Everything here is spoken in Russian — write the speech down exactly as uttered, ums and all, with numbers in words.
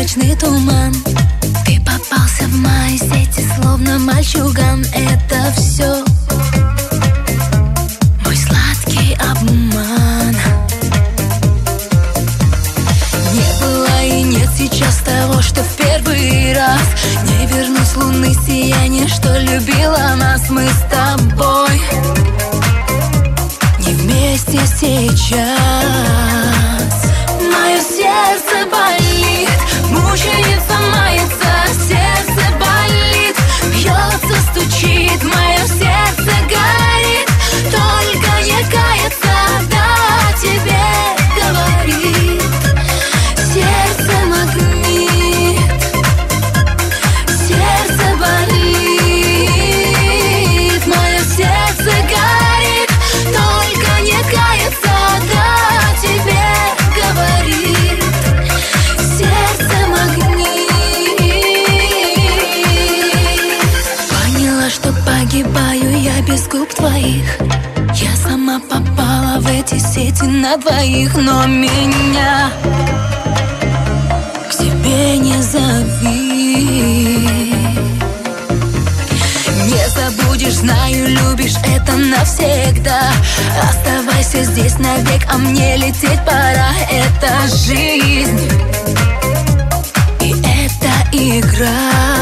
ночный туман. Ты попался в мои сети, словно мальчуган. Это все мой сладкий обман. Не было и нет сейчас того, что в первый раз. Не вернусь с луны сияние, что любила нас. Мы с тобой не вместе сейчас. Мое сердце болит, мучается, мается. Сердце болит, бьется, стучит. Мое сердце горит, только не кается, да тебе говорит. Сердце магнит, сердце болит. Мое сердце горит, только не кается, да тебе говорит. Сердце магнит. Поняла, что погибаю я без губ твоих. Я сама попала в эти сети на двоих. Но меня к себе не зови. Не забудешь, знаю, любишь, это навсегда. Оставайся здесь навек, а мне лететь пора. Это жизнь, и это игра.